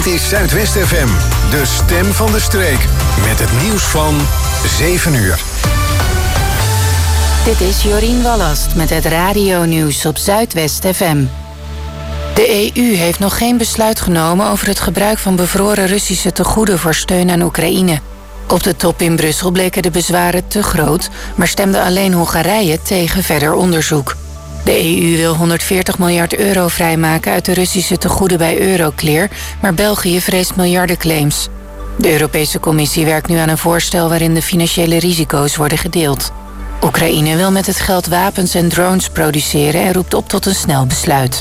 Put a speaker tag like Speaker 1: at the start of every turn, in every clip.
Speaker 1: Dit is Zuidwest FM, de stem van de streek. Met het nieuws van 7 uur.
Speaker 2: Dit is Jorien Wallast met het radionieuws op Zuidwest FM. De EU heeft nog geen besluit genomen over het gebruik van bevroren Russische tegoeden voor steun aan Oekraïne. Op de top in Brussel bleken de bezwaren te groot, maar stemde alleen Hongarije tegen verder onderzoek. De EU wil 140 miljard euro vrijmaken uit de Russische tegoeden bij Euroclear, maar België vreest miljardenclaims. De Europese Commissie werkt nu aan een voorstel waarin de financiële risico's worden gedeeld. Oekraïne wil met het geld wapens en drones produceren en roept op tot een snel besluit.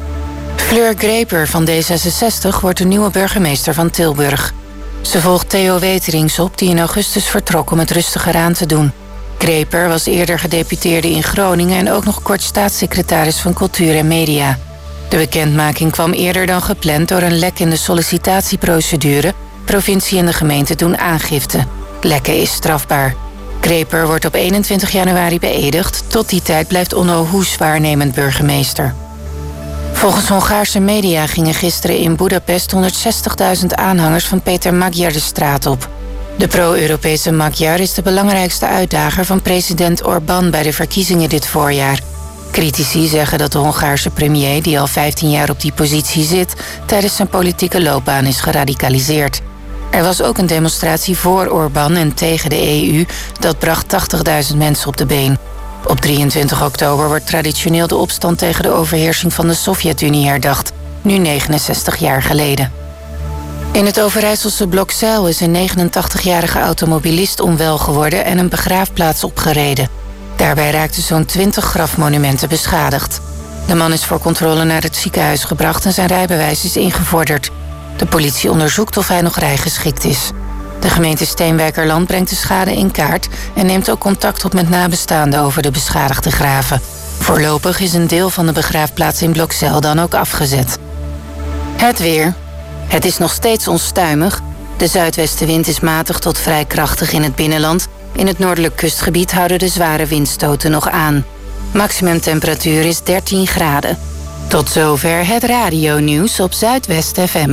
Speaker 2: Fleur Greper van D66 wordt de nieuwe burgemeester van Tilburg. Ze volgt Theo Weterings op, die in augustus vertrok om het rustiger aan te doen. Greper was eerder gedeputeerde in Groningen en ook nog kort staatssecretaris van Cultuur en Media. De bekendmaking kwam eerder dan gepland door een lek in de sollicitatieprocedure. Provincie en de gemeente doen aangifte. Lekken is strafbaar. Greper wordt op 21 januari beëdigd. Tot die tijd blijft Onno Hoes waarnemend burgemeester. Volgens Hongaarse media gingen gisteren in Boedapest 160.000 aanhangers van Peter Magyar de straat op. De pro-Europese Magyar is de belangrijkste uitdager van president Orbán bij de verkiezingen dit voorjaar. Critici zeggen dat de Hongaarse premier, die al 15 jaar op die positie zit, tijdens zijn politieke loopbaan is geradicaliseerd. Er was ook een demonstratie voor Orbán en tegen de EU. Dat bracht 80.000 mensen op de been. Op 23 oktober wordt traditioneel de opstand tegen de overheersing van de Sovjet-Unie herdacht, nu 69 jaar geleden. In het Overijsselse Blokzijl is een 89-jarige automobilist onwel geworden en een begraafplaats opgereden. Daarbij raakten zo'n 20 grafmonumenten beschadigd. De man is voor controle naar het ziekenhuis gebracht en zijn rijbewijs is ingevorderd. De politie onderzoekt of hij nog rijgeschikt is. De gemeente Steenwijkerland brengt de schade in kaart en neemt ook contact op met nabestaanden over de beschadigde graven. Voorlopig is een deel van de begraafplaats in Blokzijl dan ook afgezet. Het weer. Het is nog steeds onstuimig. De zuidwestenwind is matig tot vrij krachtig in het binnenland. In het noordelijk kustgebied houden de zware windstoten nog aan. Maximumtemperatuur is 13 graden. Tot zover het radionieuws op Zuidwest FM.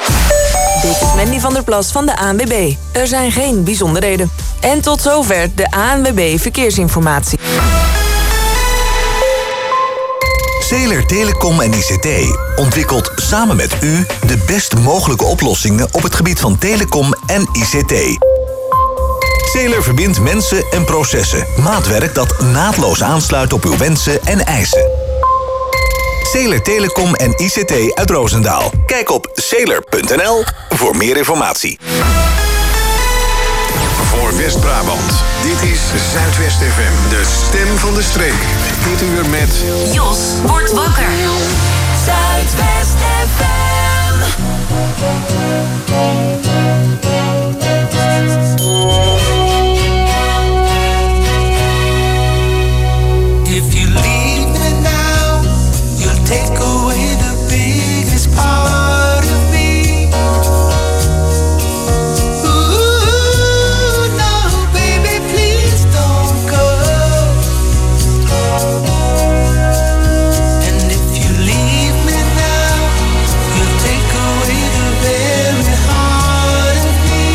Speaker 3: Dit is Mandy van der Plas van de ANWB. Er zijn geen bijzonderheden. En tot zover de ANWB Verkeersinformatie.
Speaker 4: Zeeler Telecom en ICT ontwikkelt samen met u de best mogelijke oplossingen op het gebied van telecom en ICT. Zeeler verbindt mensen en processen. Maatwerk dat naadloos aansluit op uw wensen en eisen. Zeeler Telecom en ICT uit Roosendaal. Kijk op zeeler.nl voor meer informatie.
Speaker 1: Voor West-Brabant, dit is Zuidwest FM, de stem van de streek. Dit uur met
Speaker 5: Jos wordt wakker. Zuidwest FM.
Speaker 6: If you leave me now, you'll take away the biggest part of me. Ooh, no, baby, please don't go. And if you leave me now, you'll take away the very heart of me.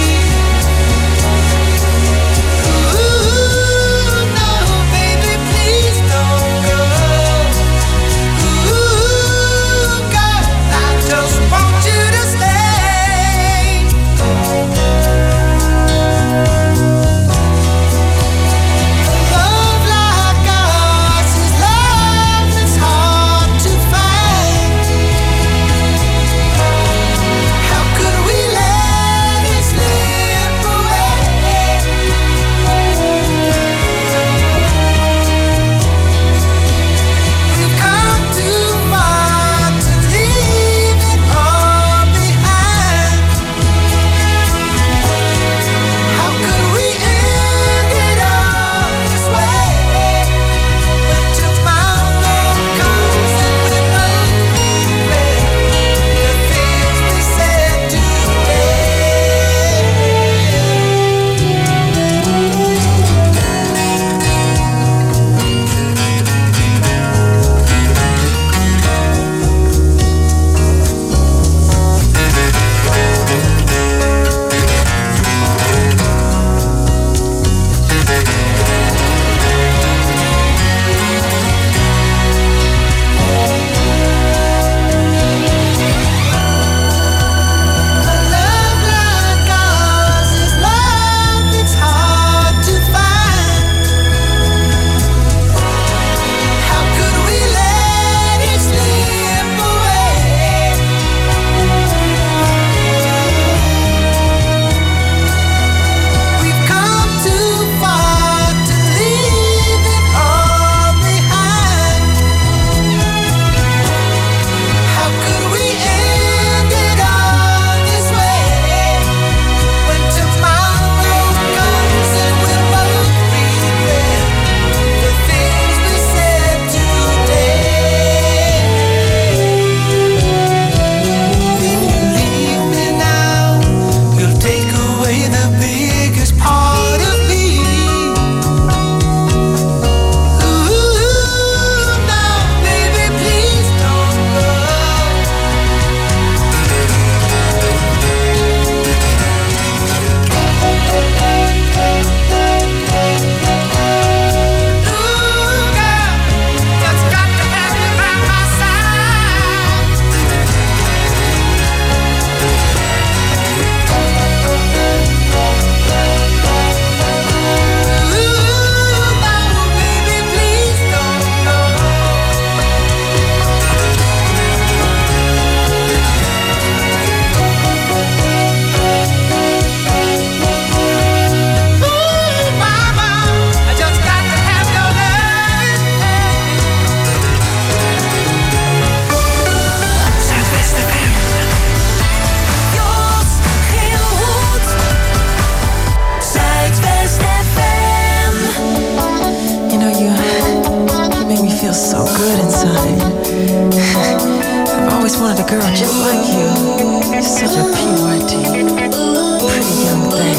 Speaker 7: girl just like you. Such a purity, pretty young thing.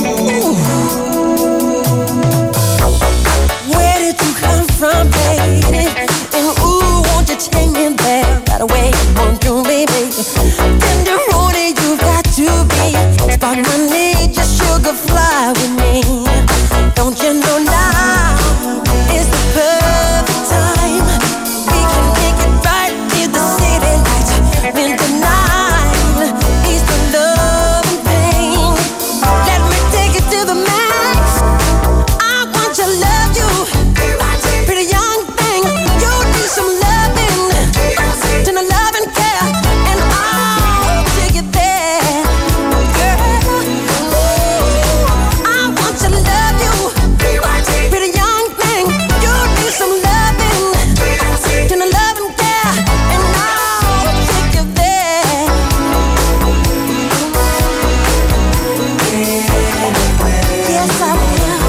Speaker 7: Where did you come from, baby? And ooh, won't you take me there? Right away, won't you, baby? Tenderoni, you got to be. Spark my need, just sugar fly with me. Don't you know now is the perfect time? We can make it right in the city lights. When the night is the love and pain. Let me take it to the max. I want to love you, pretty young thing. You need some loving, to the love and care, and I'll take it there, girl. Ooh, I want to love you, pretty young thing. You need some loving, to the love and care, and I'll take you there. Yes, I will.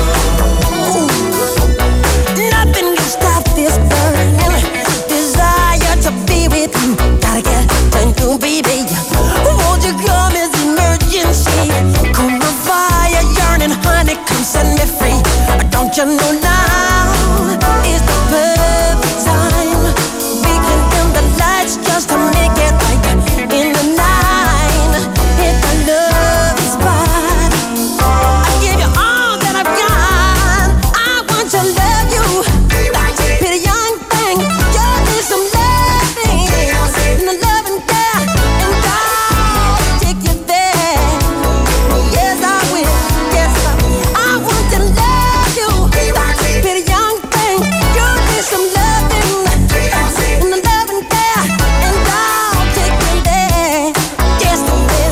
Speaker 7: Nothing can stop this burning desire to be with you. Gotta get to you, baby. Won't you come as emergency? Cool my fire, yearning, honey, come set me free. Don't you know now is the perfect time? We can dim the lights just to make it right in the night. Hit the love spot. I give you all that I've got. I want to love you, pretty young thing. You need some loving, and the love and care, and I'll take you there. Yes, I will. Yes, I want to love you, pretty young thing. You need some loving, and the love and care, and I'll take you there. Yes, I will.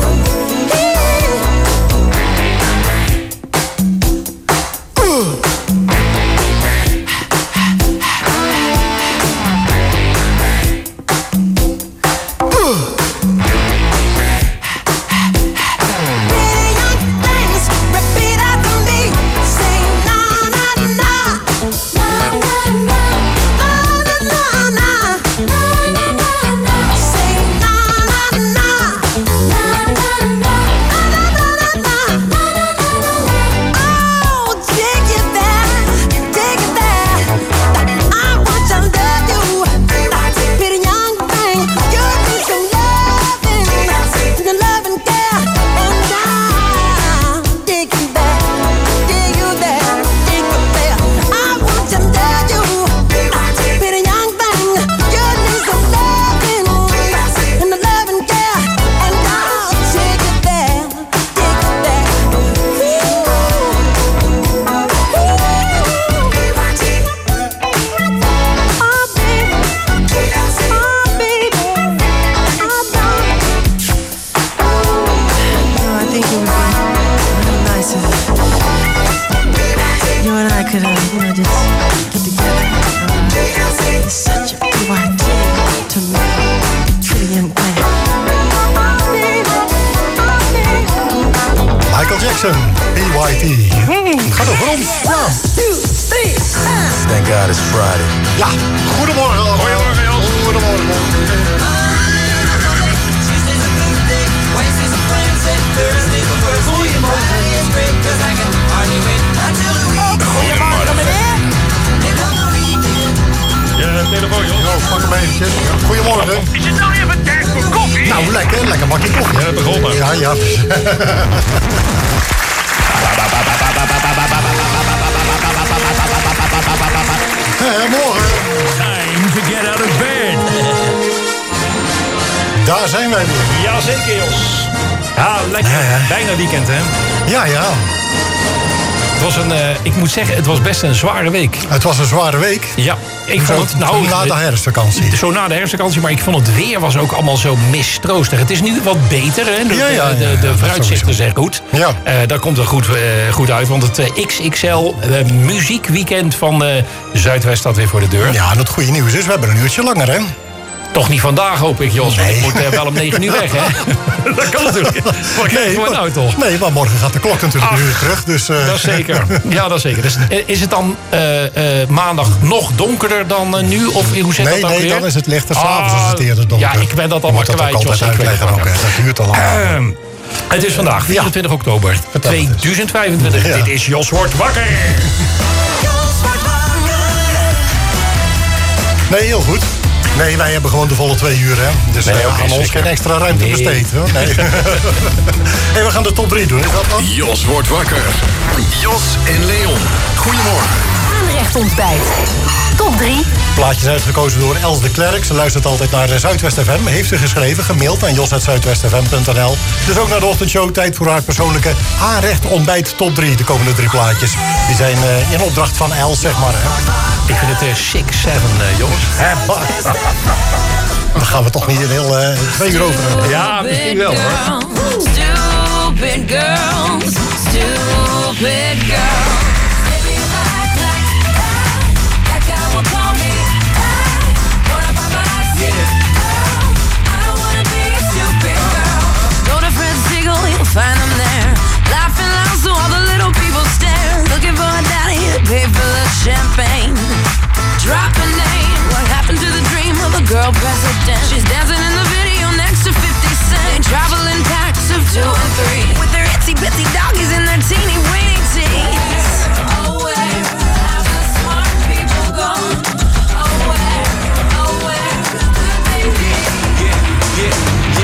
Speaker 7: Pretty young things, repeat after me. Say na na na, na na na, na na na, na na na. Say na na na, na na na, na na na. Oh, take it there, take it there. I want to love you, pretty young thing. You need some loving, the love and care, and I'll take you there, take you there, take you there. I want to love you, pretty young thing. You need some loving, and the love and care, and I'll take you there, take you there. Oh, baby, I think it would be real nice if you and I could, just get together. It's such a PYT to me, pretty young thing.
Speaker 8: Michael Jackson, PYT. Gaat over ons. Ja.
Speaker 9: Thank God it's Friday.
Speaker 8: Ja, goedemorgen allemaal. Goedemorgen, Jos. Goedemorgen.
Speaker 7: Goedemorgen, meneer.
Speaker 8: Ja, telefoon, Jos. Oh, pak hem eventjes. Goedemorgen.
Speaker 10: Is het nou even tijd voor koffie?
Speaker 8: Nou, lekker bakje koffie.
Speaker 10: Ja, begonnen.
Speaker 8: Ja. Morgen.
Speaker 10: Time to get out of bed.
Speaker 8: Daar zijn wij weer.
Speaker 10: Jazeker, Jos. Ja, lekker. Bijna weekend, hè?
Speaker 8: Ja.
Speaker 10: Het was ik moet zeggen, het was best een zware week.
Speaker 8: Het was een zware week.
Speaker 10: Ja. Ik vond het,
Speaker 8: zo na de herfstvakantie.
Speaker 10: Zo na de herfstvakantie, maar ik vond het weer was ook allemaal zo mistroostig. Het is nu wat beter, hè? De vooruitzichten zijn goed.
Speaker 8: Ja.
Speaker 10: Daar komt het goed uit, want het XXL muziekweekend van Zuidwest staat weer voor de deur.
Speaker 8: Ja, en het goede nieuws is, we hebben een uurtje langer, hè?
Speaker 10: Toch niet vandaag, hoop ik, Jos. Want ik moet wel om 9 uur weg, hè? Dat kan natuurlijk. Maar gewoon uit, toch?
Speaker 8: Nee, maar morgen gaat de klok natuurlijk weer terug. Dus,
Speaker 10: Dat is zeker. Ja, dat is zeker. Dus, is het dan maandag nog donkerder dan nu? Of hoe zit dat dan weer?
Speaker 8: Nee, dan is het lichter. 's Avonds is het eerder donker.
Speaker 10: Ja, ik ben dat allemaal kwijt, Jos.
Speaker 8: Dat uitleggen ook, hè. Dat duurt al lang.
Speaker 10: Het is vandaag 24 oktober 2025. Ja. Dit is Jos wordt wakker.
Speaker 8: Nee, heel goed. Nee, wij hebben gewoon de volle 2 uur, hè. Dus we gaan ons geen extra ruimte besteed. Hoor. Nee. Hey, we gaan de top 3 doen, is dat dan?
Speaker 1: Jos wordt wakker. Jos en Leon. Goedemorgen.
Speaker 5: Aanrecht ontbijt. Top 3.
Speaker 8: Plaatjes uitgekozen door Els de Klerk. Ze luistert altijd naar Zuidwest FM. Heeft ze geschreven, gemaild aan jos@zuidwestfm.nl. Dus ook naar de ochtendshow. Tijd voor haar persoonlijke aanrecht ontbijt top 3. De komende 3 plaatjes. Die zijn in opdracht van Els, zeg maar. Hè.
Speaker 10: Ik vind het 6-7, jongens.
Speaker 8: Dan gaan we toch niet een heel 2 uur over hebben.
Speaker 10: Ja, misschien wel, hoor.
Speaker 7: Stupid girls, stupid girls. You'll find them there, laughing loud so all the little people stare, looking for a daddy to pay for the champagne. Drop a name. What happened to the dream of a girl president? She's dancing in the video next to 50 Cent. Travel in packs of 2 and 3 with their itsy bitsy doggies in their teeny weeny teens. Oh, where have the smart people gone? Oh, where could they be? Yeah.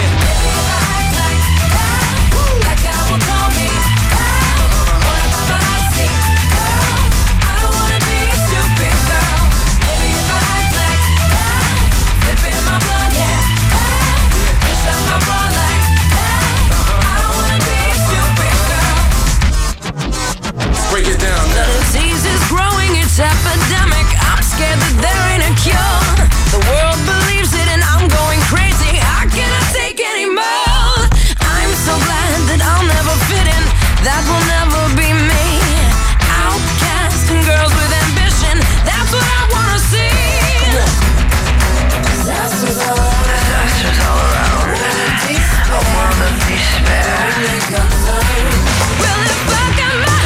Speaker 6: Break it down now.
Speaker 7: The disease is growing, it's epidemic. I'm scared that there ain't a cure. The world believes it and I'm going crazy. I cannot take any more. I'm so glad that I'll never fit in. That will never be me. Outcast and girls with ambition. That's what I wanna see. Disasters all around. A world of despair. Well, if I got my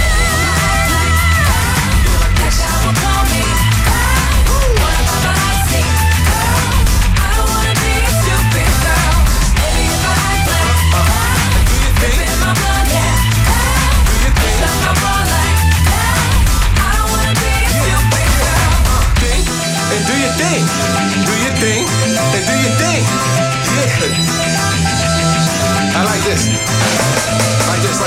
Speaker 6: Do your thing, and do your thing. Yeah. I like this. Like this.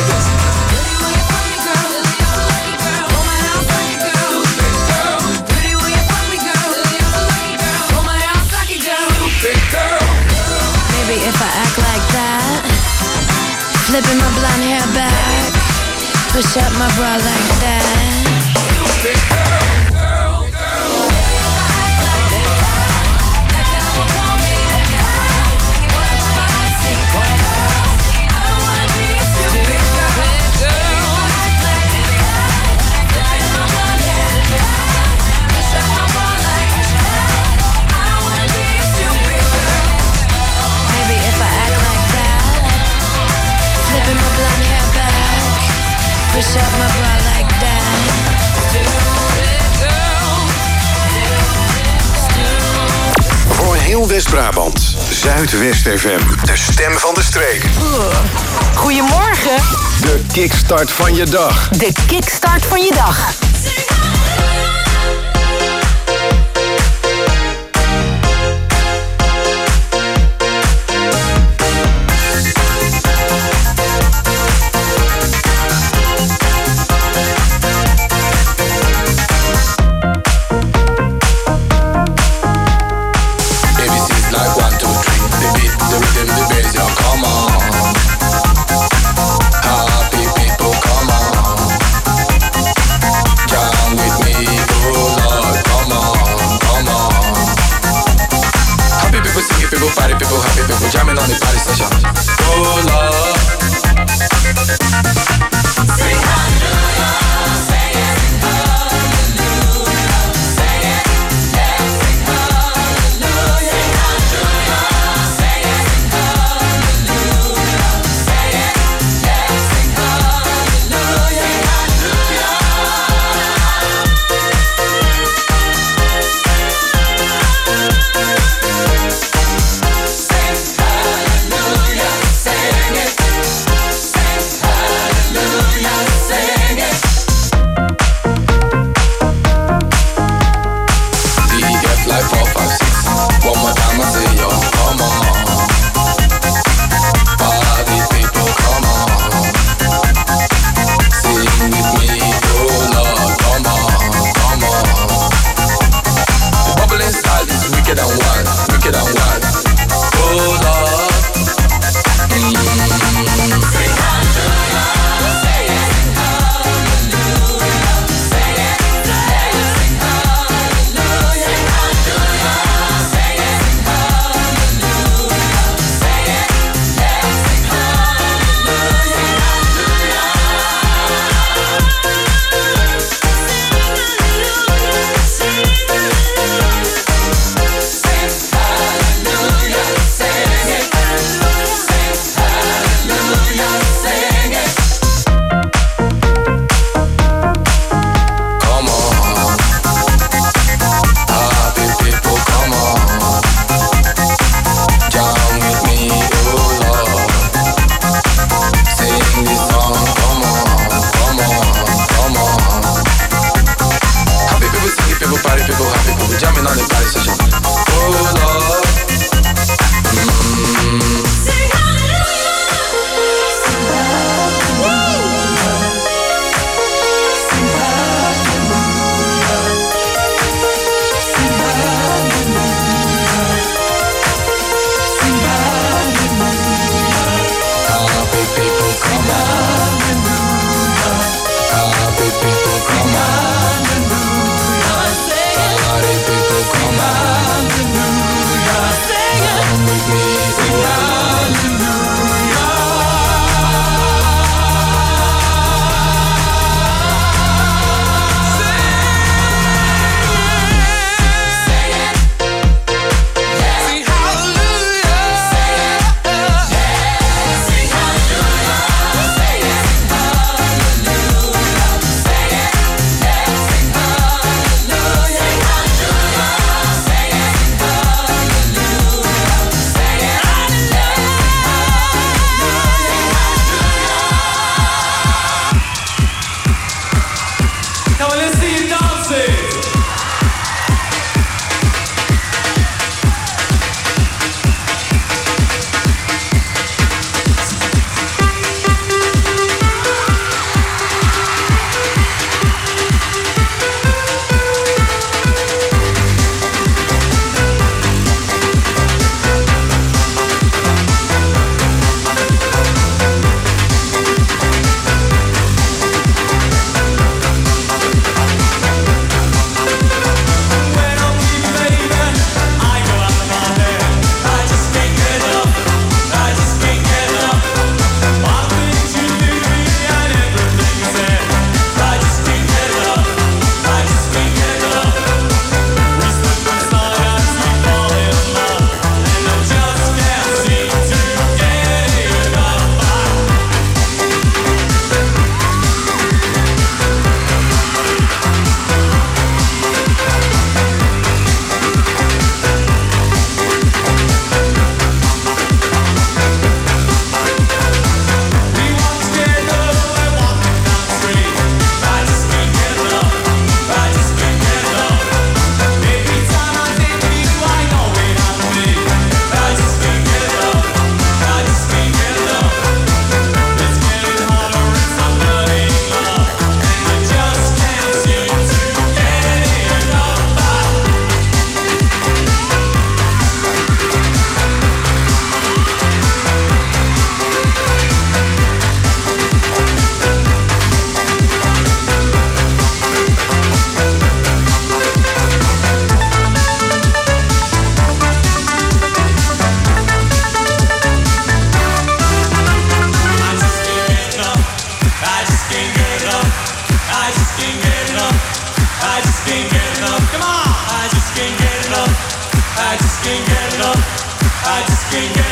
Speaker 7: Maybe if I act like that, flipping my blonde hair back, push up my bra like that. Flipping my blonde hair back, push up my bra like that.
Speaker 1: Voor heel West-Brabant. Zuidwest FM. De stem van de streek.
Speaker 5: Goedemorgen.
Speaker 1: De kickstart van je dag.
Speaker 5: De kickstart van je dag.
Speaker 6: Happy people, come on.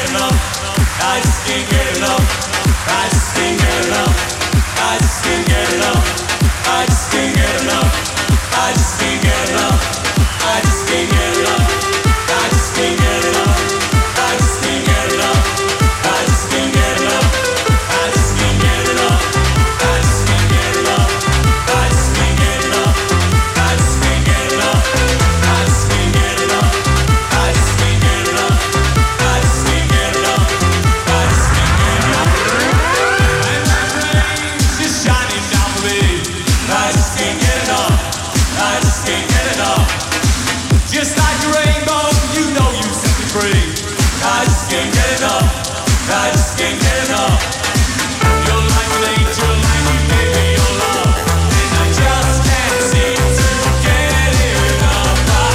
Speaker 6: enough. I just can't get enough. I just can't get enough. I just can't get enough. I just can't get enough. I just can't get enough. I just can't get enough. I just can't get enough. I just can't get enough. I just can't get enough. I just can't get enough. I just can't get enough. I just can't get enough. I just can't get enough. I just can't get enough. I just can't get enough. I just can't get enough. I just can't get enough. And my rain's just shining down for me. I just can't get enough. I just can't get enough. Just like a rainbow, you know you set me free. I just can't get enough. I just can't get enough. You're like an angel, like you gave me your love, and I just can't seem to get enough.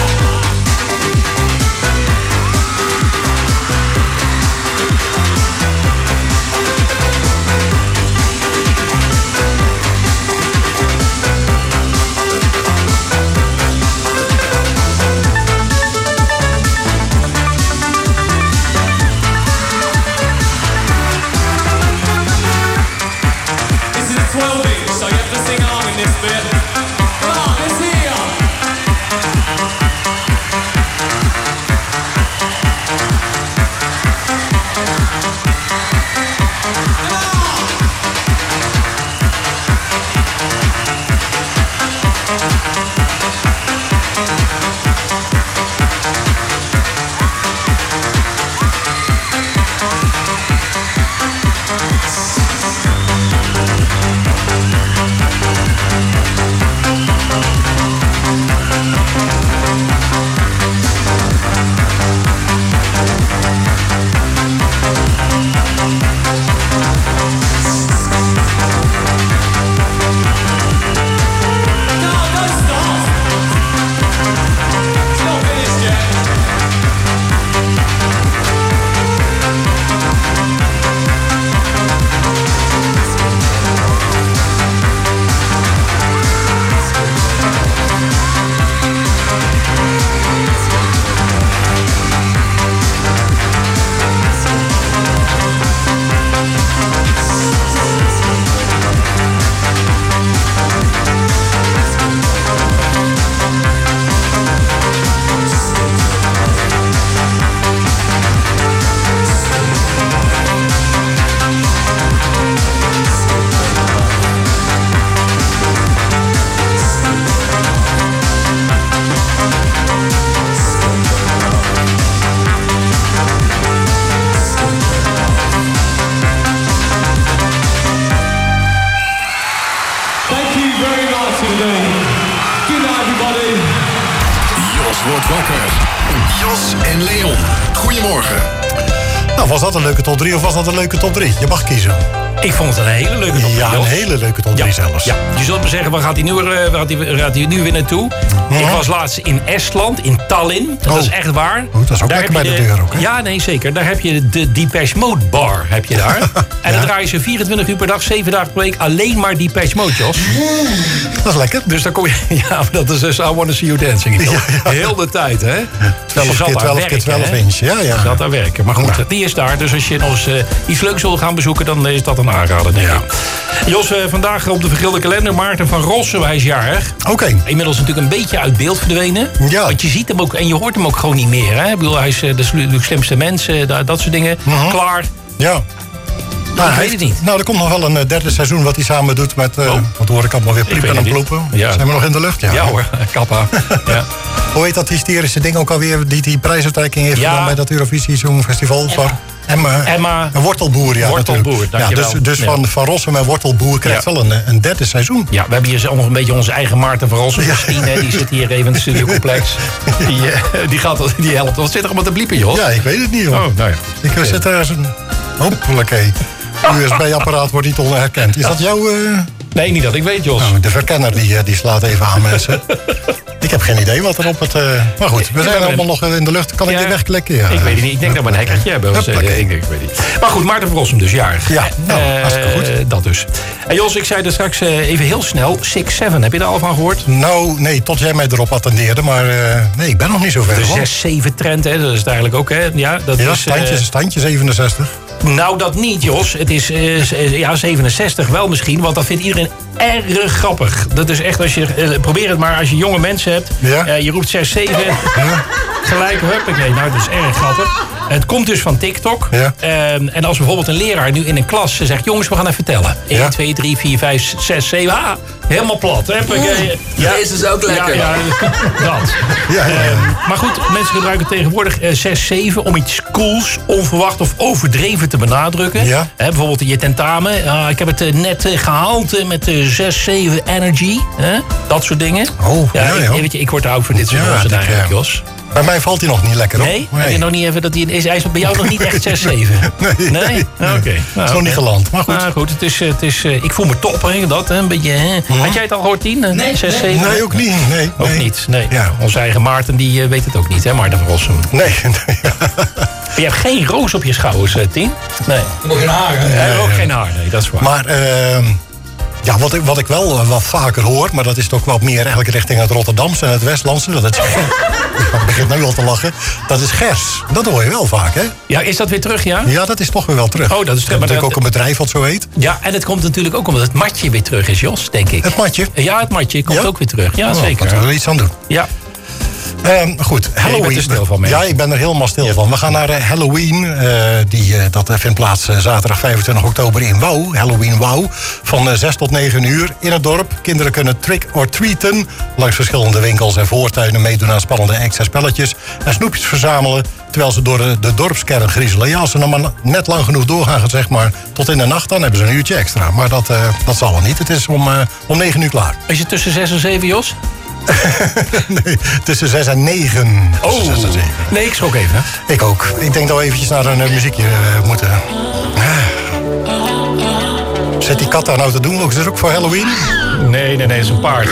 Speaker 6: This is 12 inch, so you have to sing along in this bit. Come on, let's hear ya. Thank you very much today. Good night, everybody.
Speaker 1: Jos wordt wakker. Jos en Leon. Goedemorgen.
Speaker 8: Nou, was dat een leuke top 3 of was dat een leuke top 3? Je mag kiezen.
Speaker 10: Ik vond het een hele leuke top 3.
Speaker 8: Ja, een hele leuke top 3 zelfs.
Speaker 10: Ja. Je zult me zeggen, waar gaat hij nu weer naartoe? Ik was laatst in Estland, in Tallinn. Dat is echt waar.
Speaker 8: Dat is ook
Speaker 10: daar
Speaker 8: lekker bij de deur ook. Hè?
Speaker 10: Ja, nee, zeker. Daar heb je de Depeche Mode bar. Heb je daar. En dan draaien ze 24 uur per dag, 7 dagen per week alleen maar Depeche Mode, Jos.
Speaker 8: Dat is lekker.
Speaker 10: Dus dan kom je... Ja, dat is dus I Wanna See You Dancing. Heel de tijd, hè?
Speaker 8: 12 keer 12 keer 12 inch. Ja.
Speaker 10: Zat daar werken. Maar goed, die is daar. Dus als je nog eens iets leuks wil gaan bezoeken, dan is dat een aanrader, denk ik. Jos, vandaag op de vergilde kalender. Maarten van Rossum, hij is jarig.
Speaker 8: Oké.
Speaker 10: Inmiddels natuurlijk een beetje uit beeld verdwenen.
Speaker 8: Ja.
Speaker 10: Want je ziet hem ook en je hoort hem ook gewoon niet meer. Hè? Ik bedoel, hij is de slimste mens, dat soort dingen. Klaar.
Speaker 8: Ja. Nou,
Speaker 10: ik weet het niet.
Speaker 8: Nou, er komt nog wel een derde seizoen wat hij samen doet met... Wat hoor ik allemaal weer pliepen en ploepen.
Speaker 10: Ja.
Speaker 8: Zijn we nog in de lucht?
Speaker 10: Ja hoor, kappa. Ja.
Speaker 8: Hoe heet dat hysterische ding ook alweer? Die prijsuitreiking heeft gedaan bij dat Eurovisie Songfestival. Emma. Een wortelboer, ja.
Speaker 10: Wortelboer, dankjewel.
Speaker 8: Dus van Rossum en wortelboer krijgt wel een derde seizoen.
Speaker 10: Ja, we hebben hier nog een beetje onze eigen Maarten van Rossum misschien. Die zit hier even in het studiocomplex. Die helpt. Wat zit er allemaal te bliepen, joh?
Speaker 8: Ja, ik weet het niet, hoor.
Speaker 10: Oh, nou ja.
Speaker 8: Ik zit ergens een... Hoppakee. USB-apparaat wordt niet onherkend. Is dat jouw
Speaker 10: Nee, niet dat ik weet, Jos.
Speaker 8: Nou, de verkenner die slaat even aan mensen. Ik heb geen idee wat er op het... Maar goed, we zijn allemaal nog in de lucht. Kan ik dit wegklikken? Ja.
Speaker 10: Ik weet het niet. Ik denk dat we een hekkertje hebben. Dus, ik weet niet. Maar goed, Maarten van Rossum dus jarig.
Speaker 8: Ja, hartstikke goed.
Speaker 10: Dat dus. En Jos, ik zei er straks even heel snel 6-7. Heb je daar al van gehoord?
Speaker 8: Nou, nee, tot jij mij erop attendeerde. Maar nee, ik ben nog niet zo ver.
Speaker 10: De 6-7 trend, hè. Dat is het eigenlijk ook, hè. Ja, dat is,
Speaker 8: standje 67.
Speaker 10: Nou, dat niet, Jos. Het is 67 wel misschien, want dat vindt iedereen erg grappig. Dat is echt, probeer het maar als je jonge mensen hebt. Ja? Je roept 6-7, gelijk, huppakee. Nou, dat is erg grappig. Het komt dus van TikTok. Ja. En als bijvoorbeeld een leraar nu in een klas zegt... jongens, we gaan even tellen. 1, 2, 3, 4, 5, 6, 7... helemaal plat. Hè?
Speaker 3: Ja, is dus ook lekker.
Speaker 10: Ja, dat. Maar goed, mensen gebruiken tegenwoordig 6-7... om iets cools, onverwacht of overdreven te benadrukken. Ja. Bijvoorbeeld in je tentamen. Ik heb het net gehaald met 6-7 energy. Dat soort dingen. Weet je, ik word te oud voor dit soort dingen eigenlijk, Jos.
Speaker 8: Bij mij valt hij nog niet lekker op.
Speaker 10: Nee? Heb je nog niet even dat hij is bij jou nog niet echt 6-7? Nee? Oké.
Speaker 8: Het is nog niet geland, maar goed.
Speaker 10: Goed, het is, ik voel me top, hè, dat, een beetje. Hè. Had jij het al gehoord, 10?
Speaker 3: Nee,
Speaker 10: 6-7?
Speaker 8: Nee, ook niet. Nee.
Speaker 10: Ook niet, nee. Ja. Onze eigen Maarten, die weet het ook niet, hè, Maarten van Rossum.
Speaker 8: Nee.
Speaker 10: Je hebt geen roos op je schouders, Tien? Nee.
Speaker 3: Nog geen haar, hè?
Speaker 10: Ook geen haar, nee, dat is waar.
Speaker 8: Maar... Ja, wat ik wel wat vaker hoor, maar dat is toch wel meer eigenlijk richting het Rotterdamse en het Westlandse. Dat is ik begin nu al te lachen. Dat is gers. Dat hoor je wel vaak, hè?
Speaker 10: Ja, is dat weer terug, ja?
Speaker 8: Ja, dat is toch weer wel terug.
Speaker 10: Oh, dat is terug.
Speaker 8: Maar natuurlijk ook een bedrijf wat zo heet.
Speaker 10: Ja, en het komt natuurlijk ook omdat het matje weer terug is, Jos, denk ik.
Speaker 8: Het matje?
Speaker 10: Ja, het matje komt ook weer terug. Ja, zeker.
Speaker 8: Moeten we er iets aan doen.
Speaker 10: Ja.
Speaker 8: Goed, Halloween.
Speaker 10: Je bent er stil van, mee.
Speaker 8: Ja, ik ben er helemaal stil van. We gaan naar Halloween. Dat vindt plaats zaterdag 25 oktober in Wouw. Halloween Wouw. Van 6 tot 9 uur in het dorp. Kinderen kunnen trick or treaten. Langs verschillende winkels en voortuinen meedoen aan spannende acts en spelletjes. En snoepjes verzamelen terwijl ze door de dorpskern griezelen. Ja, als ze nog maar net lang genoeg doorgaan, zeg maar, tot in de nacht, dan hebben ze een uurtje extra. Maar dat zal wel niet. Het is om 9 uur klaar.
Speaker 10: Is het tussen 6 en 7, Jos?
Speaker 8: Nee, tussen 6 en 9.
Speaker 10: Oh, 6 en 7. Nee, ik schrok even. Hè?
Speaker 8: Ik ook. Ik denk dat we eventjes naar een muziekje moeten. Zet die kat daar nou te doen? Is dat ook voor Halloween?
Speaker 10: Nee, dat is een paard.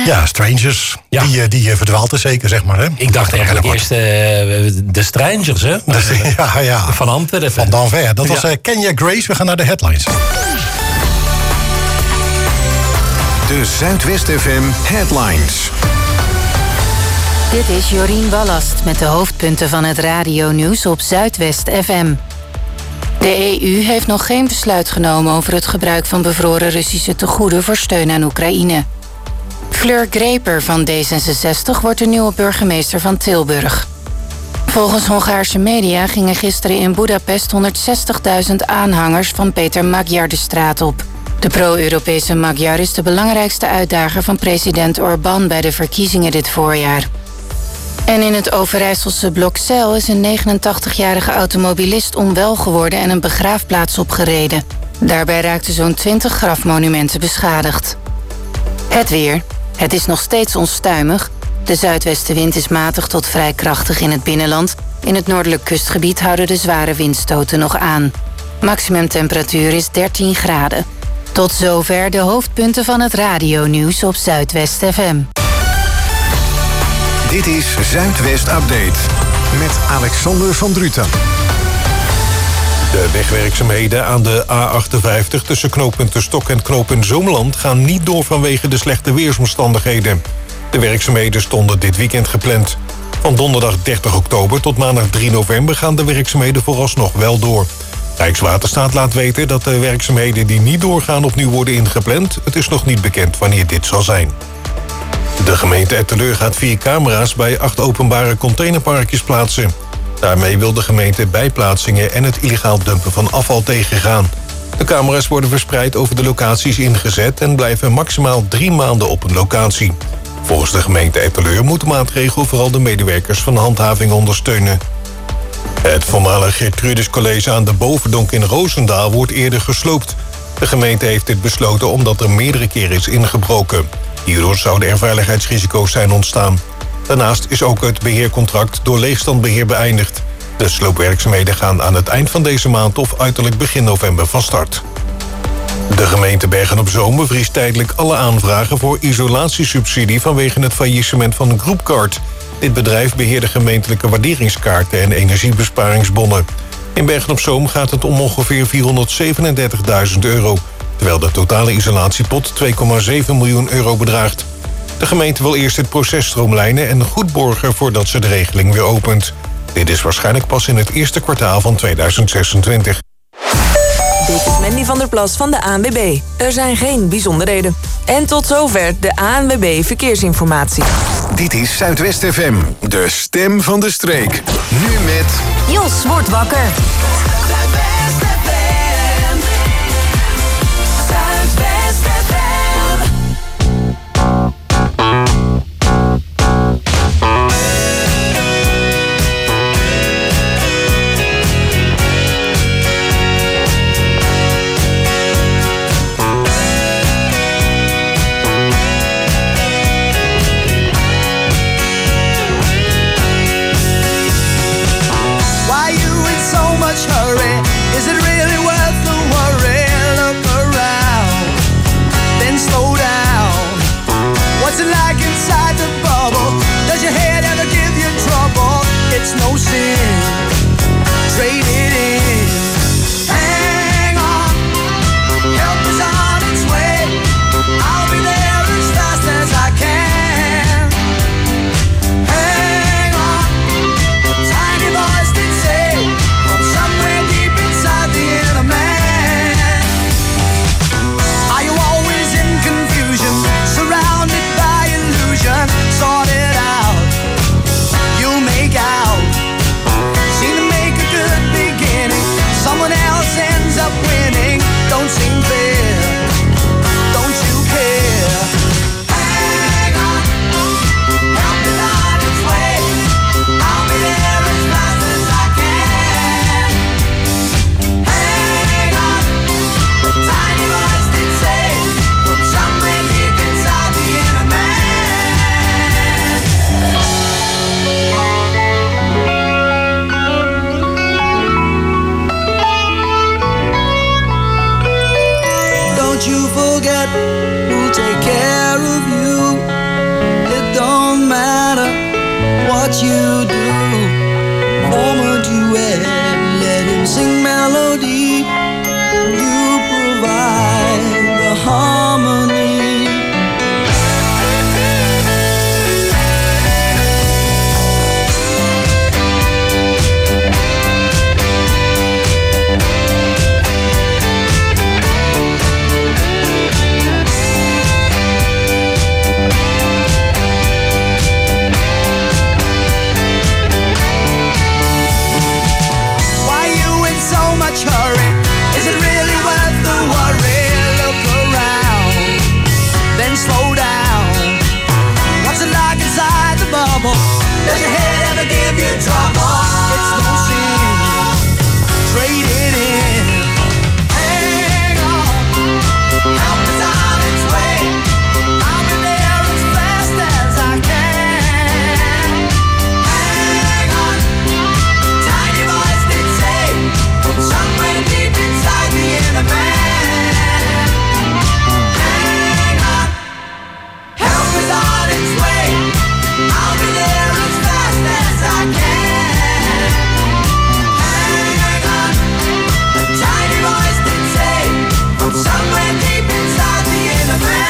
Speaker 8: Ja, Strangers.
Speaker 10: Ja.
Speaker 8: Die verdwaalt er zeker, zeg maar. Hè?
Speaker 10: Ik dacht eigenlijk eerst de Strangers, hè?
Speaker 8: Ja.
Speaker 10: Van Antwerpen.
Speaker 8: Van Danver. Dat was Kenya Grace. We gaan naar de headlines.
Speaker 1: De Zuidwest FM headlines.
Speaker 2: Dit is Jorien Ballast met de hoofdpunten van het radionieuws op Zuidwest FM. De EU heeft nog geen besluit genomen over het gebruik van bevroren Russische tegoeden voor steun aan Oekraïne. Fleur Greper van D66 wordt de nieuwe burgemeester van Tilburg. Volgens Hongaarse media gingen gisteren in Boedapest 160.000 aanhangers van Peter Magyar de straat op. De pro-Europese Magyar is de belangrijkste uitdager van president Orbán bij de verkiezingen dit voorjaar. En in het Overijsselse Blokzijl is een 89-jarige automobilist onwel geworden en een begraafplaats opgereden. Daarbij raakten zo'n 20 grafmonumenten beschadigd. Het weer. Het is nog steeds onstuimig. De zuidwestenwind is matig tot vrij krachtig in het binnenland. In het noordelijk kustgebied houden de zware windstoten nog aan. Maximumtemperatuur is 13 graden. Tot zover de hoofdpunten van het radionieuws op Zuidwest FM.
Speaker 1: Dit is Zuidwest Update met Alexander van Druten.
Speaker 11: De wegwerkzaamheden aan de A58 tussen knooppunt De Stok en knooppunt Zoomland gaan niet door vanwege de slechte weersomstandigheden. De werkzaamheden stonden dit weekend gepland. Van donderdag 30 oktober tot maandag 3 november gaan de werkzaamheden vooralsnog wel door. Rijkswaterstaat laat weten dat de werkzaamheden die niet doorgaan opnieuw worden ingepland. Het is nog niet bekend wanneer dit zal zijn. De gemeente Etteleur gaat 4 camera's bij 8 openbare containerparkjes plaatsen. Daarmee wil de gemeente bijplaatsingen en het illegaal dumpen van afval tegengaan. De camera's worden verspreid over de locaties ingezet en blijven maximaal 3 maanden op een locatie. Volgens de gemeente Etteleur moet de maatregel vooral de medewerkers van de handhaving ondersteunen. Het voormalige Gertrudis College aan de Bovendonk in Roosendaal wordt eerder gesloopt. De gemeente heeft dit besloten omdat er meerdere keren is ingebroken. Hierdoor zouden er veiligheidsrisico's zijn ontstaan. Daarnaast is ook het beheercontract door leegstandbeheer beëindigd. De sloopwerkzaamheden gaan aan het eind van deze maand of uiterlijk begin november van start. De gemeente Bergen-op-Zoom bevriest tijdelijk alle aanvragen voor isolatiesubsidie vanwege het faillissement van Groupcard. Dit bedrijf beheerde gemeentelijke waarderingskaarten en energiebesparingsbonnen. In Bergen-op-Zoom gaat het om ongeveer €437.000, terwijl de totale isolatiepot €2,7 miljoen bedraagt. De gemeente wil eerst het proces stroomlijnen en goed borgen voordat ze de regeling weer opent. Dit is waarschijnlijk pas in het eerste kwartaal van 2026.
Speaker 3: Dit is Mandy van der Plas van de ANWB. Er zijn geen bijzonderheden. En tot zover de ANWB Verkeersinformatie.
Speaker 1: Dit is Zuidwest FM, de stem van de streek. Nu met...
Speaker 5: Jos wordt wakker.
Speaker 6: It's no sin, trade it in. Hang on, help is on its way. I'll be there as fast as I can. Hang on, tiny voice did say, from somewhere deep inside the inner man. Are you always in confusion, surrounded by illusion? Sort it out, you'll make out. Someone else ends up winning. Don't seem fair. Don't you care? Hang on, help is on its way. I'll be there as fast as I can. Hang on, tiny voice did say, from somewhere deep inside the inner man. You forget who'll take care of you
Speaker 12: what you do. Form a duet, let him sing melody. You provide the harmony. Hurry, is it really worth the worry? Look around, then slow down. What's it like inside the bubble? Does your head ever give you trouble? It's no sin, trade it in. Hang on, help is on its way. I'll be there as fast as I can. Hang on, tiny voice did say, somewhere deep inside the inner man. Hang on, help is on its way. I'll be there as fast as I can. Hang on, a tiny voice did say, from somewhere deep inside the inner man.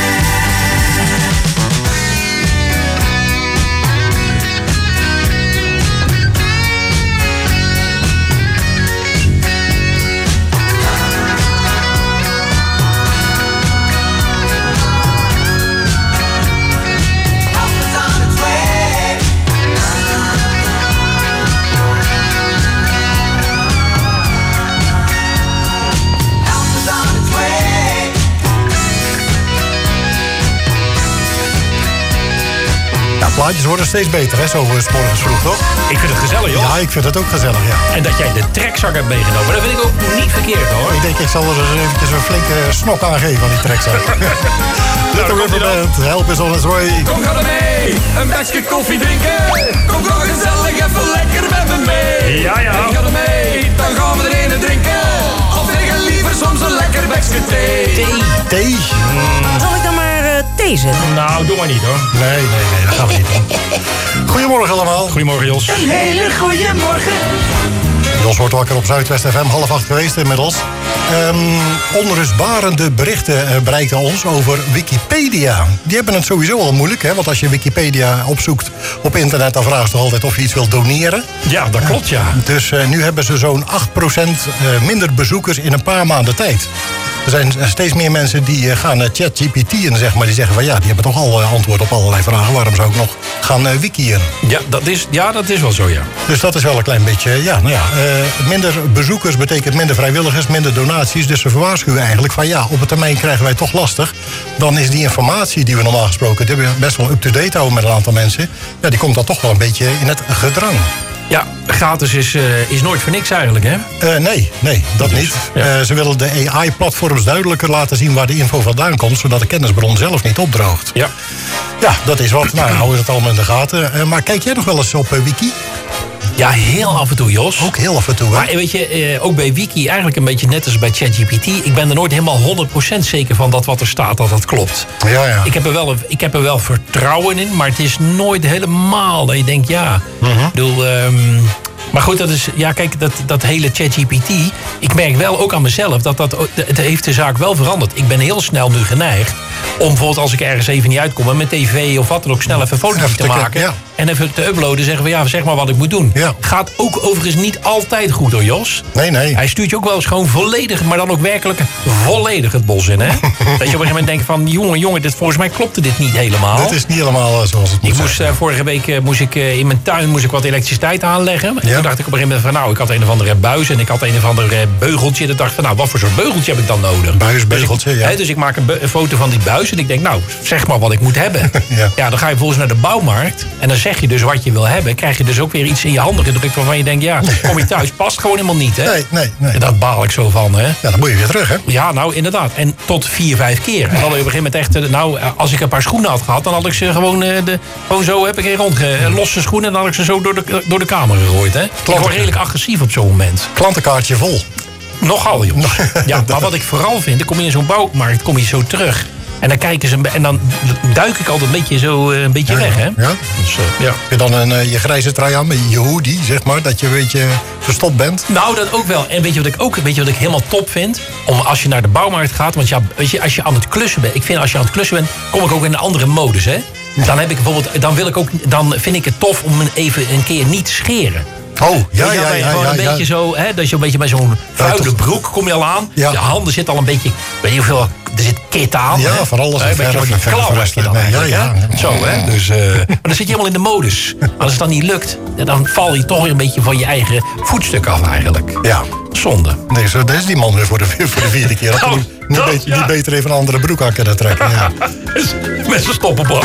Speaker 8: Plaatjes worden steeds beter, hè, zo 's morgens vroeg, toch?
Speaker 10: Ik vind het gezellig, joh.
Speaker 8: Ja, ik vind het ook gezellig, ja.
Speaker 10: En dat jij de trekzak hebt meegenomen, dat vind ik ook niet verkeerd, hoor.
Speaker 8: Ik denk, ik zal er eens eventjes een flinke snok aan geven aan die trekzak. Little River Band, Help is on its way.
Speaker 6: Kom, ga er mee, een bakje koffie drinken. Kom toch gezellig even lekker met me mee.
Speaker 10: Ja, ja.
Speaker 6: En ga er mee, dan gaan we er een drinken. Of drinken liever soms een lekker bakje thee.
Speaker 8: Thee?
Speaker 3: Zal ik dan maar thee zetten?
Speaker 10: Nou, doe maar niet, hoor.
Speaker 8: Nee, dat gaan we niet doen. Goedemorgen allemaal.
Speaker 10: Goedemorgen, Jos.
Speaker 5: Een hele goede morgen.
Speaker 8: Jos wordt wakker op Zuidwest FM, 7:30 geweest inmiddels. Onrustbarende berichten bereikten ons over Wikipedia. Die hebben het sowieso al moeilijk, hè? Want als je Wikipedia opzoekt op internet, dan vragen ze toch altijd of je iets wilt doneren.
Speaker 10: Ja, dat klopt, ja.
Speaker 8: Dus nu hebben ze zo'n 8% minder bezoekers in een paar maanden tijd. Er zijn steeds meer mensen die gaan ChatGPT'en, zeg maar. Die zeggen van ja, die hebben toch al antwoord op allerlei vragen. Waarom zou ik nog gaan wikiën?
Speaker 10: Ja, dat is wel zo, ja.
Speaker 8: Dus dat is wel een klein beetje, minder bezoekers betekent minder vrijwilligers, minder donaties. Dus ze waarschuwen eigenlijk van ja, op het termijn krijgen wij toch lastig. Dan is die informatie die we normaal gesproken die we best wel up-to-date houden met een aantal mensen. Ja, die komt dan toch wel een beetje in het gedrang.
Speaker 10: Ja, gratis is nooit voor niks eigenlijk, hè?
Speaker 8: Nee, dat niet.
Speaker 10: Ja.
Speaker 8: Ze willen de AI-platforms duidelijker laten zien waar de info vandaan komt, zodat de kennisbron zelf niet opdroogt.
Speaker 10: Ja.
Speaker 8: Ja, dat is wat. Nou, houden we het allemaal in de gaten. Maar kijk jij nog wel eens op Wiki?
Speaker 10: Ja, heel af en toe, Jos.
Speaker 8: Ook heel af en toe, hè?
Speaker 10: Maar weet je, ook bij Wiki, eigenlijk een beetje net als bij ChatGPT. Ik ben er nooit helemaal 100% zeker van dat wat er staat, dat klopt.
Speaker 8: Ja.
Speaker 10: Ik heb er wel vertrouwen in, maar het is nooit helemaal dat je denkt, ja. Ik bedoel, maar goed, dat is, ja, kijk, dat hele ChatGPT. Ik merk wel ook aan mezelf het heeft de zaak wel veranderd. Ik ben heel snel nu geneigd om bijvoorbeeld als ik ergens even niet uitkom en met tv of wat dan ook snel even een fotootje te maken. Ja. En even te uploaden, zeggen van ja, zeg maar wat ik moet doen.
Speaker 8: Ja.
Speaker 10: Gaat ook overigens niet altijd goed hoor, Jos.
Speaker 8: Nee.
Speaker 10: Hij stuurt je ook wel eens gewoon volledig, maar dan ook werkelijk volledig het bos in, hè? Dat je op een gegeven moment denkt van, jongen, volgens mij klopte dit niet helemaal.
Speaker 8: Dit is niet helemaal zoals het moet zijn.
Speaker 10: Vorige week in mijn tuin wat elektriciteit aanleggen. En toen dacht ik op een gegeven moment van, nou, ik had een of andere buis en ik had een of andere beugeltje. En dacht van, nou, wat voor soort beugeltje heb ik dan nodig?
Speaker 8: Beugeltje,
Speaker 10: Dus ik maak een foto van die buis en ik denk, nou, zeg maar wat ik moet hebben. Ja, dan ga je vervolgens naar de bouwmarkt en dan zeg je dus wat je wil hebben. Krijg je dus ook weer iets in je handen gedrukt waarvan je denkt, ja, kom je thuis, past gewoon helemaal niet, hè?
Speaker 8: Nee.
Speaker 10: En dat baal ik zo van, hè?
Speaker 8: Ja, dan moet je weer terug, hè?
Speaker 10: Ja, nou, inderdaad. En tot 4-5 keer. En dan had ik op een gegeven moment echt, als ik een paar schoenen had gehad, dan had ik ze gewoon zo heb ik losse schoenen en dan had ik ze zo door de kamer gegooid, hè? Ik word redelijk agressief op zo'n moment.
Speaker 8: Klantenkaartje vol.
Speaker 10: Nogal, joh. Ja, maar wat ik vooral vind, dan kom je in zo'n bouwmarkt, kom je zo terug. En dan kijken ze en dan duik ik altijd een beetje weg, hè?
Speaker 8: Ja?
Speaker 10: Dus, ja.
Speaker 8: Heb je dan je grijze trui aan met je hoodie, zeg maar, dat je een beetje verstopt bent?
Speaker 10: Nou, dat ook wel. En weet je wat ik helemaal top vind? Om als je naar de bouwmarkt gaat, want ja, weet je, als je aan het klussen bent, ik vind als je aan het klussen bent, kom ik ook in een andere modus, hè? Dan heb ik bijvoorbeeld, dan vind ik het tof om even een keer niet te scheren.
Speaker 8: Oh, ja.
Speaker 10: Een beetje zo, hè, dat je een beetje bij zo'n vuile broek kom je al aan.
Speaker 8: Ja.
Speaker 10: Je handen zitten al een beetje, weet je hoeveel, er zit kit aan.
Speaker 8: Ja,
Speaker 10: hè?
Speaker 8: van alles.
Speaker 10: Een beetje van die klauw heb je dan eigenlijk, hè? Zo, hè. Dus, maar dan zit je helemaal in de modus. Als het dan niet lukt, dan val je toch weer een beetje van je eigen voetstuk af eigenlijk.
Speaker 8: Ja.
Speaker 10: Zonde.
Speaker 8: Nee, zo, dat is die man weer voor de vierde keer. Dat niet beter even een andere broek aan kunnen trekken. Ja.
Speaker 10: Met zijn stoppenbord.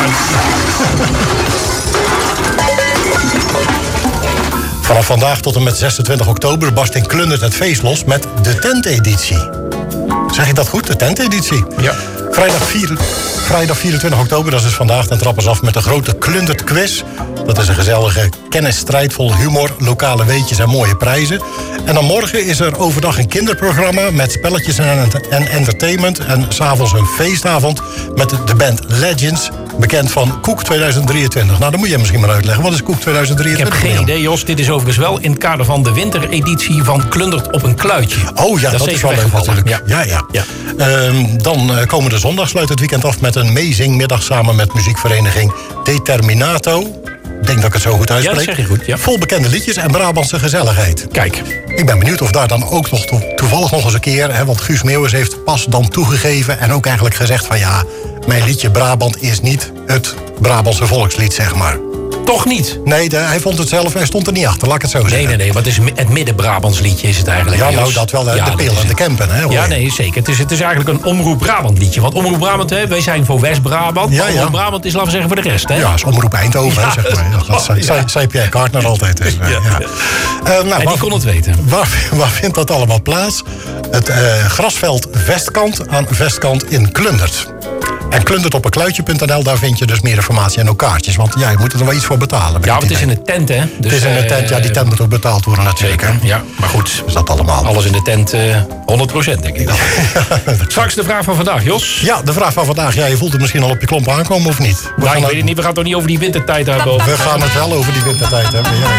Speaker 8: Vanaf vandaag tot en met 26 oktober barst in Klundert het feest los met de tenteditie. Zeg ik dat goed? De tenteditie?
Speaker 10: Ja.
Speaker 8: Vrijdag 24 oktober, dat is dus vandaag, dan trappen ze af met de grote Klundert Quiz. Dat is een gezellige kennisstrijd vol humor, lokale weetjes en mooie prijzen. En dan morgen is er overdag een kinderprogramma met spelletjes en entertainment. En s'avonds een feestavond met de band Legends, bekend van Koek 2023. Nou, dan moet je misschien maar uitleggen. Wat is Koek 2023?
Speaker 10: Ik heb geen idee, Jos. Dit is overigens wel in het kader van de wintereditie van Klundert op een kluitje.
Speaker 8: Oh ja, dat is wel leuk natuurlijk. Ja. Dan komende zondag sluit het weekend af met een meezingmiddag samen met muziekvereniging Determinato. Ik denk dat ik het zo goed uitspreek.
Speaker 10: Ja, dat zeg je goed, ja.
Speaker 8: Vol bekende liedjes en Brabantse gezelligheid.
Speaker 10: Kijk.
Speaker 8: Ik ben benieuwd of daar dan ook nog toevallig nog eens een keer... Hè, want Guus Meeuwis heeft pas dan toegegeven en ook eigenlijk gezegd van... ja, mijn liedje Brabant is niet het Brabantse volkslied, zeg maar.
Speaker 10: Toch niet?
Speaker 8: Nee, hij vond het zelf, hij stond er niet achter, laat ik het zo zeggen.
Speaker 10: Nee, wat is het midden-Brabants liedje is het eigenlijk.
Speaker 8: Ja, nou, dat wel, de Peel en de Kempen, hè?
Speaker 10: Ja, nee, zeker. Het is eigenlijk een Omroep Brabant liedje. Want Omroep Brabant, hè, wij zijn voor West-Brabant.
Speaker 8: Ja,
Speaker 10: Omroep Brabant is, laten we zeggen, voor de rest, hè?
Speaker 8: Ja, is Omroep Eindhoven, hè, zeg maar. Dat zei Pierre Cartner altijd. Dus,
Speaker 10: en die kon het weten.
Speaker 8: Waar vindt dat allemaal plaats? Het grasveld Vestkant aan Vestkant in Klundert. En klundertoppenkluitje.nl, daar vind je dus meer informatie en ook kaartjes. Want ja, je moet er wel iets voor betalen.
Speaker 10: Ja, want het is in de tent, hè? Dus,
Speaker 8: het is in de tent, ja, die tent moet ook betaald worden natuurlijk.
Speaker 10: Zeker, ja. Maar goed,
Speaker 8: is dat allemaal.
Speaker 10: Alles in de tent 100%, denk ik dan. Straks de vraag van vandaag, Jos.
Speaker 8: Ja, de vraag van vandaag. Ja, je voelt het misschien al op je klomp aankomen of niet?
Speaker 10: Nou, ik weet het niet. We gaan het toch niet over die wintertijd hebben?
Speaker 8: We gaan het wel over die wintertijd hebben, ja.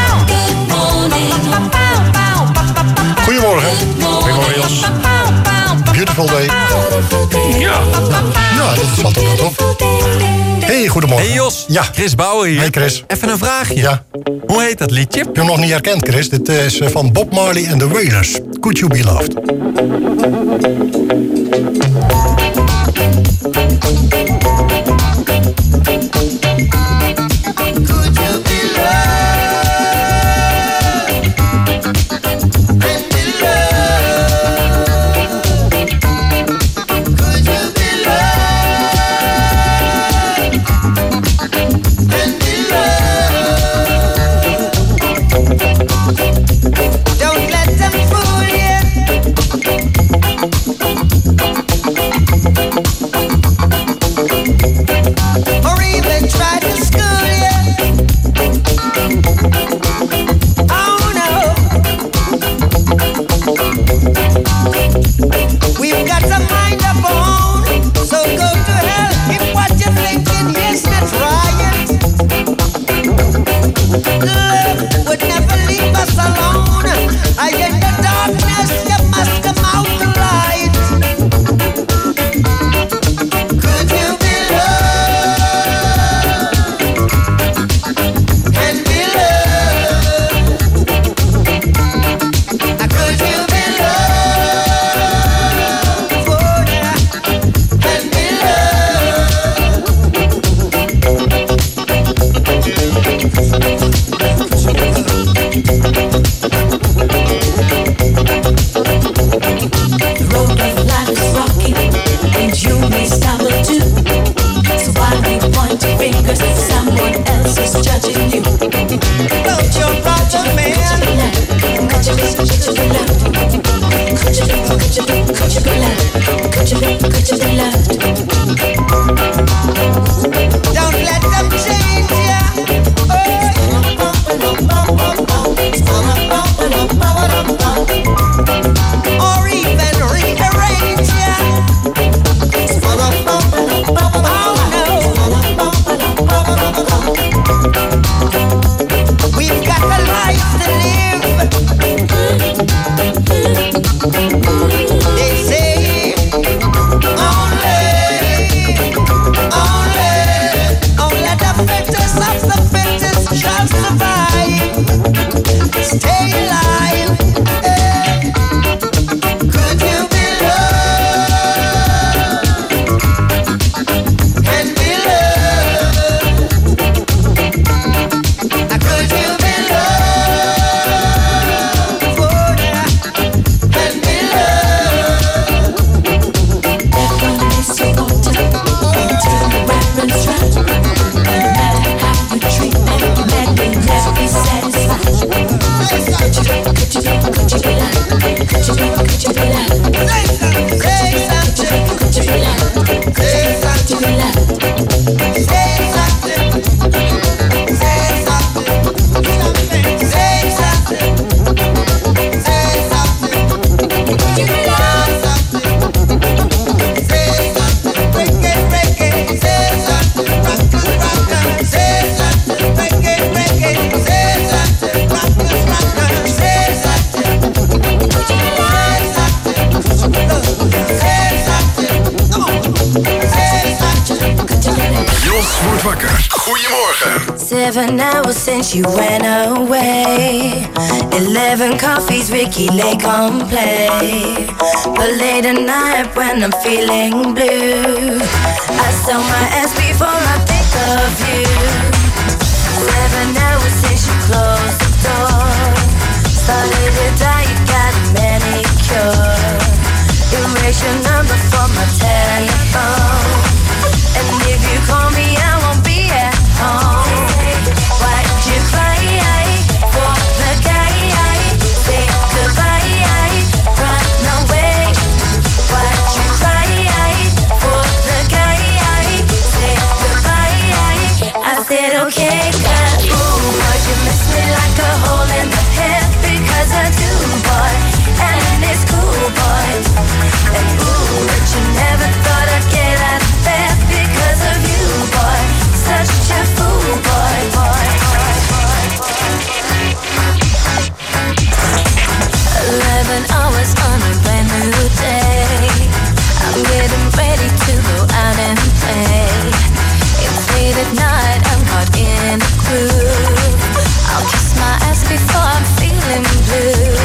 Speaker 8: Goedemorgen.
Speaker 10: Goedemorgen, Jos.
Speaker 8: Beautiful day.
Speaker 10: Ja,
Speaker 8: dat valt ook wel op. Hey, goedemorgen.
Speaker 13: Hey Jos,
Speaker 8: ja.
Speaker 13: Chris Bouwer hier.
Speaker 8: Hey Chris.
Speaker 13: Even een vraagje.
Speaker 8: Ja.
Speaker 13: Hoe heet dat liedje?
Speaker 8: Heb je hem nog niet herkend, Chris? Dit is van Bob Marley en The Wailers. Could You Be Loved?
Speaker 12: Don't let them fool you. Or even try to school you. Oh no. We've got to mind our own. So go to hell if what you're thinking is not right. Love would never leave us alone. I in the darkness, you must come out the light. Could you be loved and be loved? Could you be loved, oh yeah, and be
Speaker 14: The road of life is rocky, and you may stumble too. So why we point fingers at someone else is judging you?
Speaker 12: Don't you bother, man.
Speaker 14: Could you be loved? Could you be loved? Could you be loved?
Speaker 12: Don't let them change ya. Or even rearrange ya.
Speaker 1: Wordt wakker. Goedemorgen.
Speaker 7: 7 hours since you went away. 11 coffees, Ricky Lake on play. But late at night when I'm feeling blue, I saw my ass before I think of you. 7 hours since you closed the door. Started to die, you got a manicure. Erase your number from my telephone. And if you call me, I won't be at home. Why'd you cry for the guy? Say goodbye, run away. Why'd you cry for the guy? Say goodbye. I said okay, but ooh, but you miss me like a hole in the head because I do, boy. And it's cool, boy. And ooh, but you never thought I'd get out of bed because of you, boy. Such a fool, boy, boy. 11 hours on a brand new day. I'm getting ready to go out and play. It's late at night, I'm caught in a groove. I'll kiss my ass before I'm feeling blue.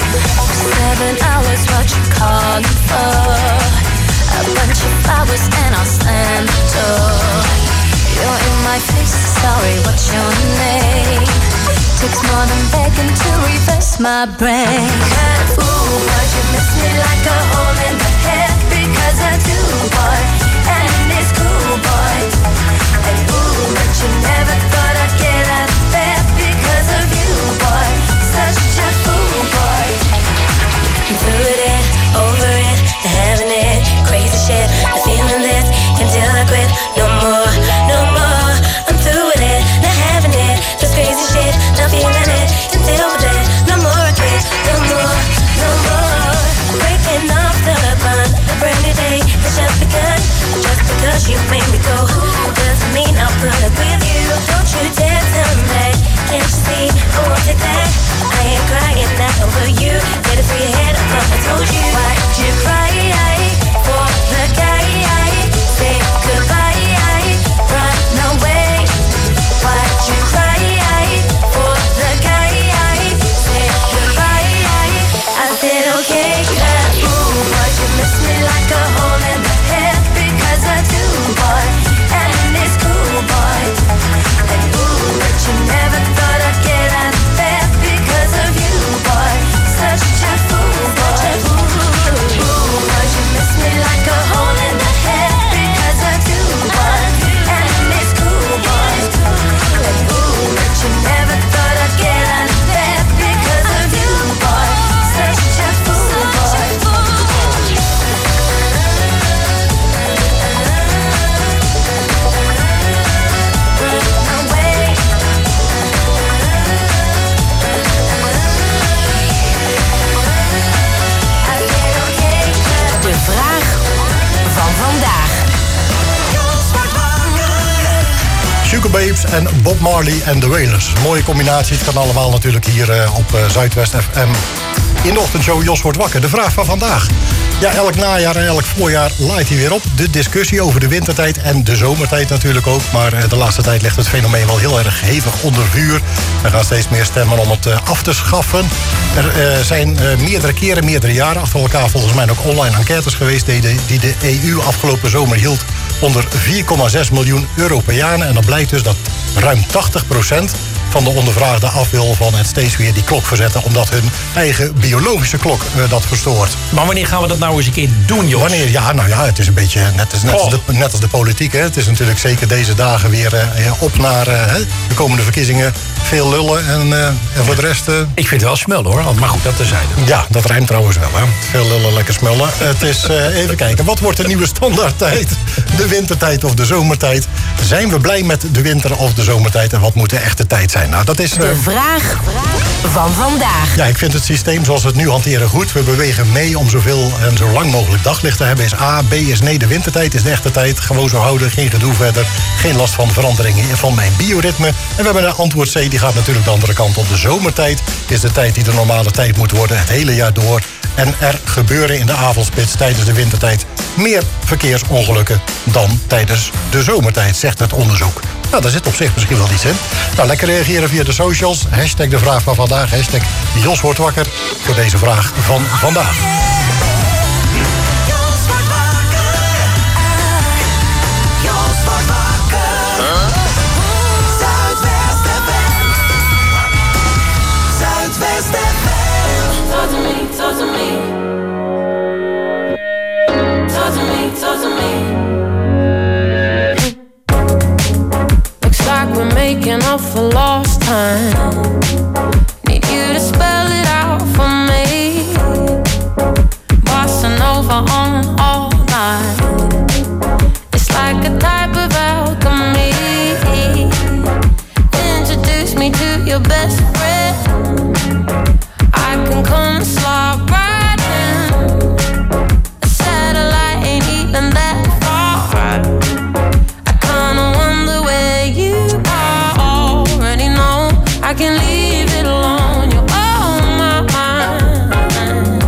Speaker 7: 7 hours, what you calling for? A bunch of flowers and I'll slam the door. You're in my face, sorry, what's your name? Takes more than begging to reverse my brain. Ooh, but you miss me like a hole in the head because I do, boy. And it's cool, boy. And ooh, but you never thought I'd get out of bed because of you, boy. Such a fool, boy. Through it, over it, having it, crazy shit. I'm feeling this until I quit. No more, no more. I'm through with it, not having it. This crazy shit, not feeling it until we're dead. No more regret, no more, no more. Breaking off the bond, a brand new day has just begun. Just because you made me go doesn't mean I'll put up with you. Don't you dare tell me that. Can't you see? I won't take that. I ain't crying not over you. Get it through your head, I thought I told you. Why'd you cry for the guy? Say goodbye, run away. Why'd you cry for the guy? Say goodbye. I said okay, ooh, but you miss me like a hole in the head because I do, boy. And it's cool, boy. And ooh, but you never thought I'd get out of bed because of you, boy. Such a fool, boy. Ooh, but you miss me like a hole in the head because I do, boy. And it's cool, boy. And ooh, but you never thought I'd get out of bed because of you, boy. Such a fool, boy.
Speaker 5: De vraag van vandaag.
Speaker 8: Sugar Babes en Bob Marley en The Wailers. Mooie combinatie. Het kan allemaal natuurlijk hier op Zuidwest FM. In de ochtendshow Jos wordt wakker. De vraag van vandaag. Ja, elk najaar en elk voorjaar laait hij weer op. De discussie over de wintertijd en de zomertijd natuurlijk ook. Maar de laatste tijd ligt het fenomeen wel heel erg hevig onder vuur. Er gaan steeds meer stemmen om het af te schaffen. Er zijn meerdere keren, meerdere jaren achter elkaar volgens mij ook online enquêtes geweest die de EU afgelopen zomer hield onder 4,6 miljoen Europeanen. En dan blijkt dus dat ruim 80% van de ondervraagden af wil van het steeds weer die klok verzetten, omdat hun eigen biologische klok dat verstoort.
Speaker 10: Maar wanneer gaan we dat nou eens een keer doen, Jos?
Speaker 8: Wanneer? Ja, nou ja, het is een beetje net als de politiek. Hè. Het is natuurlijk zeker deze dagen weer op naar de komende verkiezingen. Veel lullen en voor de rest...
Speaker 10: Ik vind het wel smullen, hoor. Maar goed, dat terzijde.
Speaker 8: Ja, dat rijmt trouwens wel, hè. Veel lullen, lekker smullen. Het is, even kijken, wat wordt de nieuwe standaardtijd? De wintertijd of de zomertijd? Zijn we blij met de winter of de zomertijd? En wat moet de echte tijd zijn? Nou, dat is...
Speaker 5: De vraag van vandaag.
Speaker 8: Ja, ik vind het systeem zoals we het nu hanteren goed. We bewegen mee om zoveel en zo lang mogelijk daglicht te hebben. Is A. B is nee, de wintertijd is de echte tijd. Gewoon zo houden, geen gedoe verder. Geen last van veranderingen van mijn bioritme. En we hebben een antwoord C, die gaat natuurlijk de andere kant op. De zomertijd is de tijd die de normale tijd moet worden. Het hele jaar door. En er gebeuren in de avondspits tijdens de wintertijd meer verkeersongelukken dan tijdens de zomertijd, zegt het onderzoek. Nou, daar zit op zich misschien wel iets in. Nou, lekker reageren via de socials. Hashtag de vraag van vandaag. Hashtag Jos wordt wakker voor deze vraag van vandaag.
Speaker 13: Making up for lost time. Need you to spell it out for me. Bossa Nova on all night. It's like a type of alchemy. Introduce me to your best friend. I can come and slide right in. A satellite ain't even that far. I kinda wonder where you I can leave it alone, you're on my mind.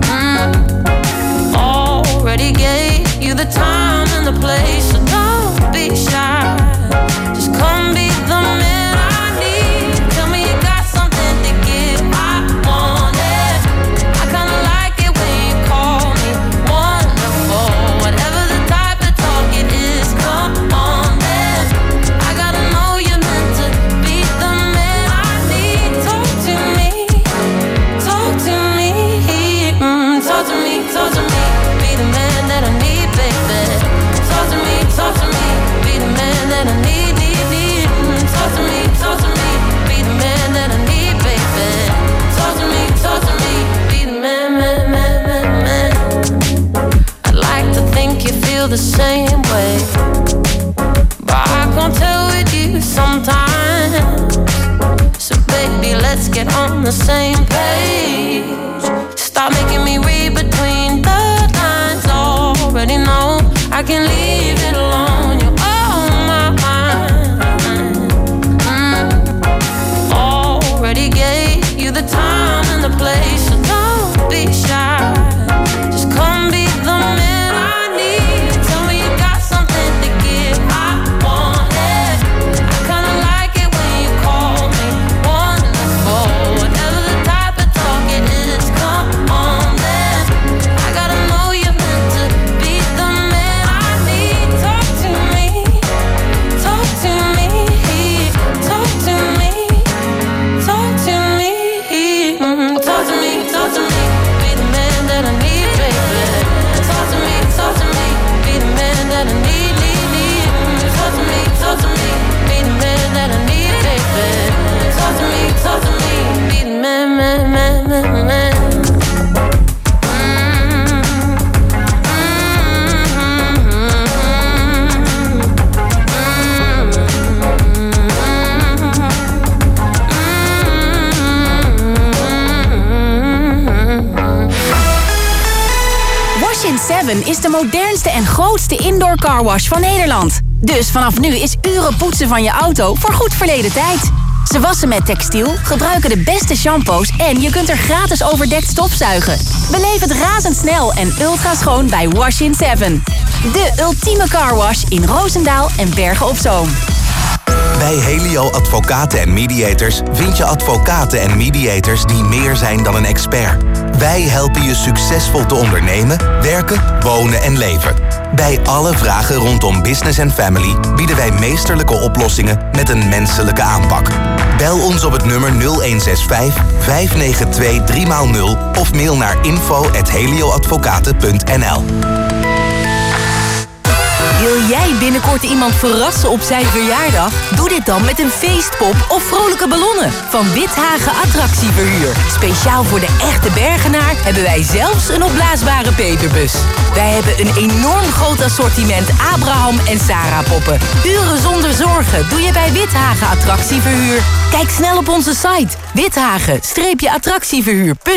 Speaker 13: Already gave you the time and the place, so don't be shy. Just come be the man I need. Tell me you got something to give, I want it. I kinda like it when you call me wonderful. Whatever the type of talk it is, come on then. I gotta know you're meant to be the man. Talk to me, be the man that I need, baby. Talk to me, be the man that I need. Talk to me, be the man that I need, baby. Talk to me, be the man. I'd like to think you feel the same way, but I can't tell with you sometimes. So baby, let's get on the same page. Stop making me read between the lines. Already know I can leave it alone. You're on my mind. Already gave you the time and the place, so don't be shy. Just come be the man I need. Tell me you got something to give, I want it. I kinda like it when you call me wonderful. Whatever the type of talk it is, come on then. I gotta know you're meant to be the man I need. Talk to me, talk to me, talk to me, talk to me, talk to me, talk to me, be the man that I need, baby. Talk to me, be the man that I need. Talk to me, be the man that I need, baby. Talk to me, be the man.
Speaker 5: Wash in 7 is de modernste en grootste indoor carwash van Nederland. Dus vanaf nu is uren poetsen van je auto voor goed verleden tijd. Ze wassen met textiel, gebruiken de beste shampoos en je kunt er gratis overdekt stofzuigen. Beleef het razendsnel en ultra schoon bij Wash in 7. De ultieme carwash in Roosendaal en Bergen op Zoom.
Speaker 4: Bij Helio Advocaten en Mediators vind je advocaten en mediators die meer zijn dan een expert. Wij helpen je succesvol te ondernemen, werken, wonen en leven. Bij alle vragen rondom business en family bieden wij meesterlijke oplossingen met een menselijke aanpak. Bel ons op het nummer 0165 592 3x0 of mail naar info@helioadvocaten.nl.
Speaker 5: Wil jij binnenkort iemand verrassen op zijn verjaardag? Doe dit dan met een feestpop of vrolijke ballonnen van Withagen Attractieverhuur. Speciaal voor de echte Bergenaar hebben wij zelfs een opblaasbare peperbus. Wij hebben een enorm groot assortiment Abraham en Sarah poppen. Uren zonder zorgen doe je bij Withagen Attractieverhuur. Kijk snel op onze site withagen-attractieverhuur.nl.